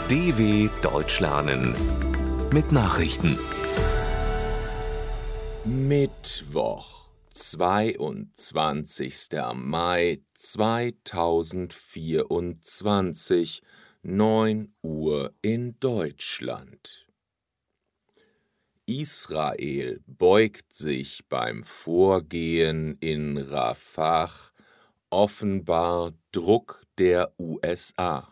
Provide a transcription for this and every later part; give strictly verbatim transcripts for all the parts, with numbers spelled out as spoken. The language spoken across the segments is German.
D W Deutsch lernen mit Nachrichten. Mittwoch, zweiundzwanzigster Mai zweitausendvierundzwanzig, neun Uhr in Deutschland. Israel beugt sich beim Vorgehen in Rafah, offenbar Druck der U S A.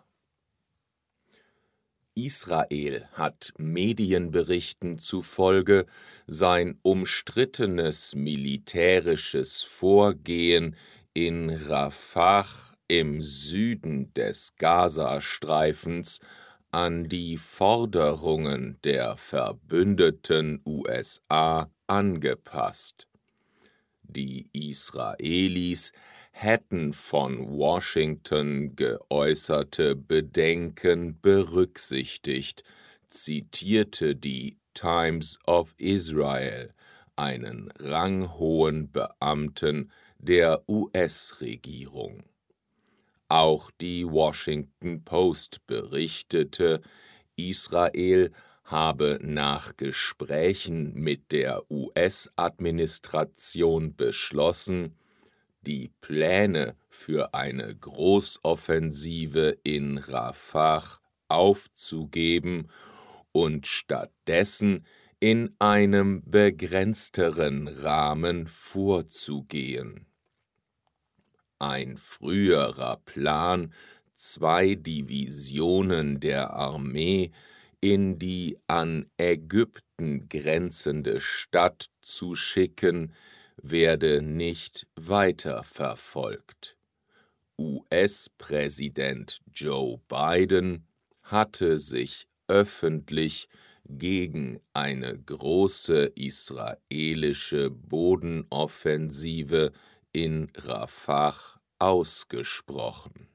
Israel hat Medienberichten zufolge sein umstrittenes militärisches Vorgehen in Rafah im Süden des Gazastreifens an die Forderungen der verbündeten U S A angepasst. Die Israelis hätten von Washington geäußerte Bedenken berücksichtigt, zitierte die Times of Israel einen ranghohen Beamten der U S-Regierung. Auch die Washington Post berichtete, Israel habe nach Gesprächen mit der U S-Administration beschlossen, die Pläne für eine Großoffensive in Rafah aufzugeben und stattdessen in einem begrenzteren Rahmen vorzugehen. Ein früherer Plan, zwei Divisionen der Armee in die an Ägypten grenzende Stadt zu schicken, werde nicht weiterverfolgt. U S-Präsident Joe Biden hatte sich öffentlich gegen eine große israelische Bodenoffensive in Rafah ausgesprochen.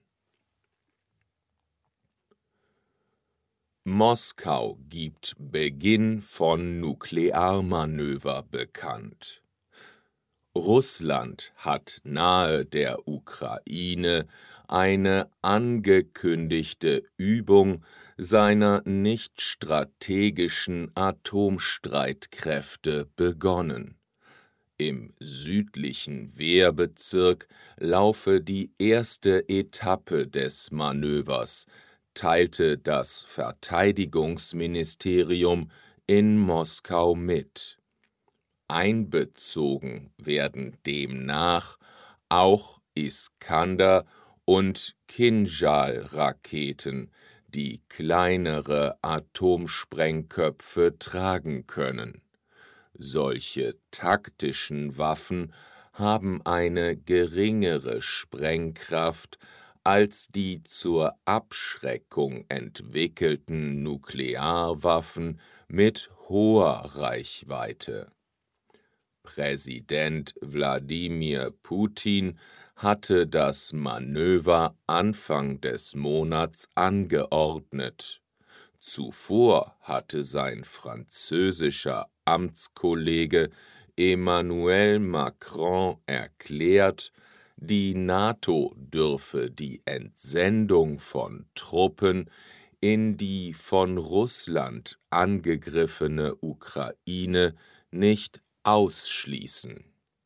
Moskau gibt Beginn von Nuklearmanöver bekannt. Russland hat nahe der Ukraine eine angekündigte Übung seiner nicht strategischen Atomstreitkräfte begonnen. Im südlichen Wehrbezirk laufe die erste Etappe des Manövers, teilte das Verteidigungsministerium in Moskau mit. Einbezogen werden demnach auch Iskander- und Kinjal-Raketen, die kleinere Atomsprengköpfe tragen können. Solche taktischen Waffen haben eine geringere Sprengkraft als die zur Abschreckung entwickelten Nuklearwaffen mit hoher Reichweite. Präsident Wladimir Putin hatte das Manöver Anfang des Monats angeordnet. Zuvor hatte sein französischer Amtskollege Emmanuel Macron erklärt, die NATO dürfe die Entsendung von Truppen in die von Russland angegriffene Ukraine nicht ausschließen.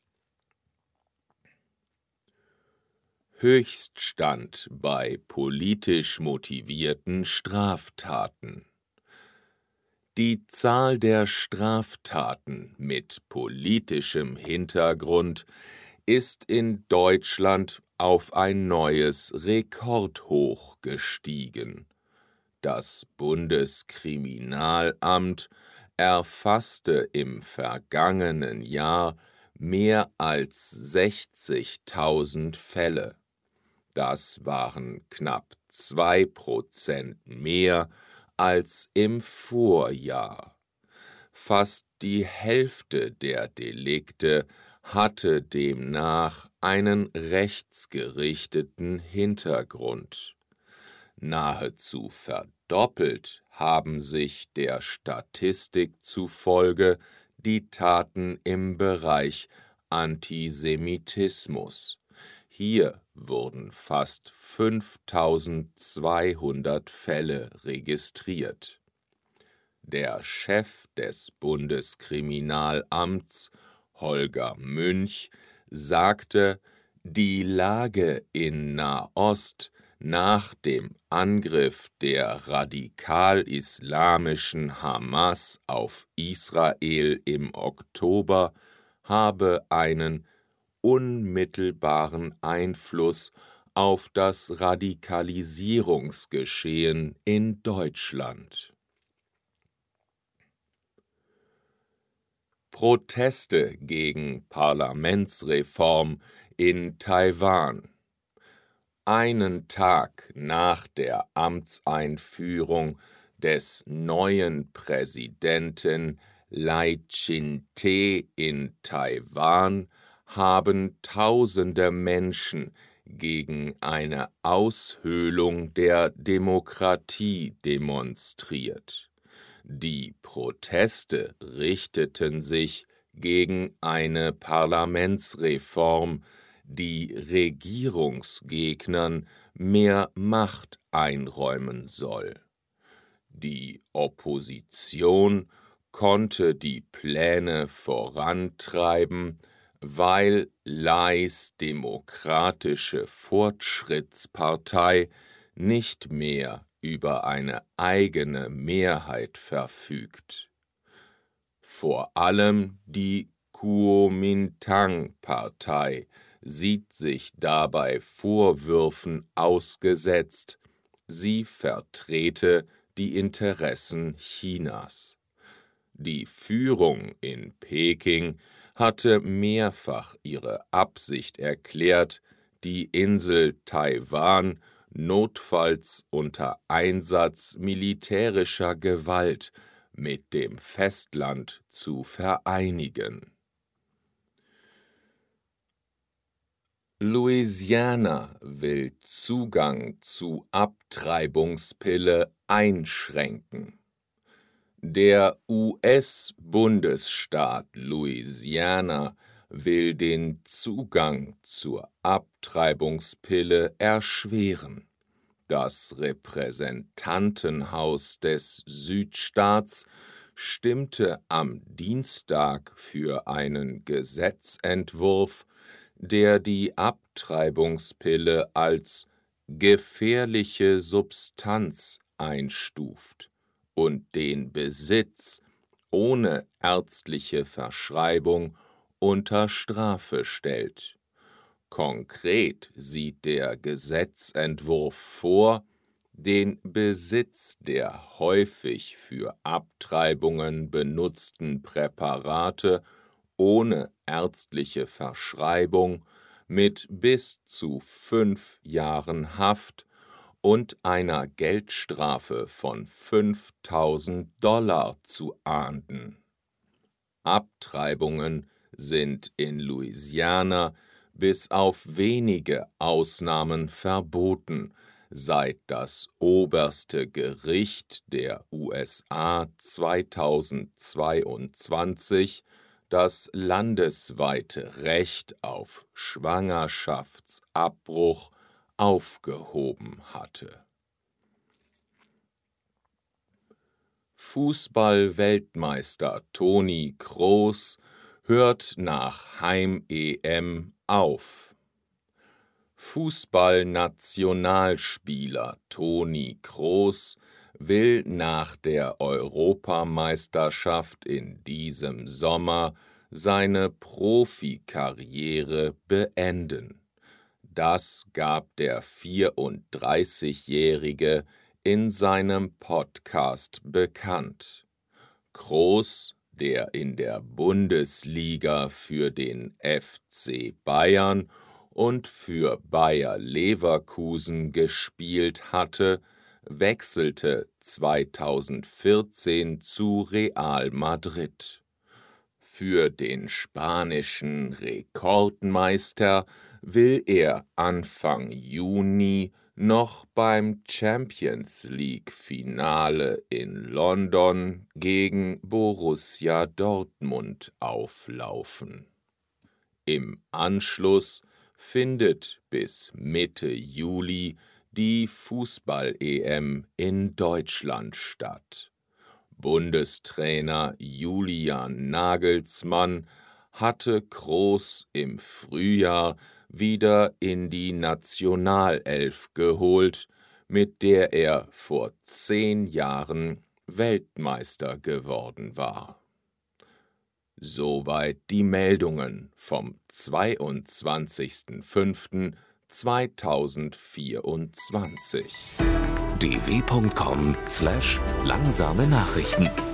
Höchststand bei politisch motivierten Straftaten. Die Zahl der Straftaten mit politischem Hintergrund ist in Deutschland auf ein neues Rekordhoch gestiegen. Das Bundeskriminalamt erfasste im vergangenen Jahr mehr als sechzigtausend Fälle. Das waren knapp zwei Prozent mehr als im Vorjahr. Fast die Hälfte der Delikte hatte demnach einen rechtsgerichteten Hintergrund. Nahezu verdoppelt haben sich der Statistik zufolge die Taten im Bereich Antisemitismus. Hier wurden fast fünftausendzweihundert Fälle registriert. Der Chef des Bundeskriminalamts, Holger Münch, sagte, die Lage in Nahost nach dem Angriff der radikal-islamischen Hamas auf Israel im Oktober habe einen unmittelbaren Einfluss auf das Radikalisierungsgeschehen in Deutschland. Proteste gegen Parlamentsreform in Taiwan. Einen Tag nach der Amtseinführung des neuen Präsidenten Lai Ching-te in Taiwan haben tausende Menschen gegen eine Aushöhlung der Demokratie demonstriert. Die Proteste richteten sich gegen eine Parlamentsreform, die Regierungsgegnern mehr Macht einräumen soll. Die Opposition konnte die Pläne vorantreiben, weil Lais Demokratische Fortschrittspartei nicht mehr über eine eigene Mehrheit verfügt. Vor allem die Kuomintang-Partei sieht sich dabei Vorwürfen ausgesetzt, sie vertrete die Interessen Chinas. Die Führung in Peking hatte mehrfach ihre Absicht erklärt, die Insel Taiwan notfalls unter Einsatz militärischer Gewalt mit dem Festland zu vereinigen. Louisiana will Zugang zu Abtreibungspille einschränken. Der U S-Bundesstaat Louisiana will den Zugang zur Abtreibungspille erschweren. Das Repräsentantenhaus des Südstaats stimmte am Dienstag für einen Gesetzentwurf, der die Abtreibungspille als gefährliche Substanz einstuft und den Besitz ohne ärztliche Verschreibung unter Strafe stellt. Konkret sieht der Gesetzentwurf vor, den Besitz der häufig für Abtreibungen benutzten Präparate ohne ärztliche Verschreibung mit bis zu fünf Jahren Haft und einer Geldstrafe von fünftausend Dollar zu ahnden. Abtreibungen sind in Louisiana bis auf wenige Ausnahmen verboten, seit das oberste Gericht der U S A zweitausendzweiundzwanzig das landesweite Recht auf Schwangerschaftsabbruch aufgehoben hatte. Fußball-Weltmeister Toni Kroos hört nach Heim-E M auf. Fußballnationalspieler Toni Kroos will nach der Europameisterschaft in diesem Sommer seine Profikarriere beenden. Das gab der vierunddreißigjährige in seinem Podcast bekannt. Kroos, der in der Bundesliga für den F C Bayern und für Bayer Leverkusen gespielt hatte, wechselte zweitausendvierzehn zu Real Madrid. Für den spanischen Rekordmeister will er Anfang Juni noch beim Champions-League-Finale in London gegen Borussia Dortmund auflaufen. Im Anschluss findet bis Mitte Juli die Fußball-E M in Deutschland statt. Bundestrainer Julian Nagelsmann hatte Kroos im Frühjahr wieder in die Nationalelf geholt, mit der er vor zehn Jahren Weltmeister geworden war. Soweit die Meldungen vom zweiundzwanzigsten fünften zweitausendvierundzwanzig. d w punkt com slash langsame Nachrichten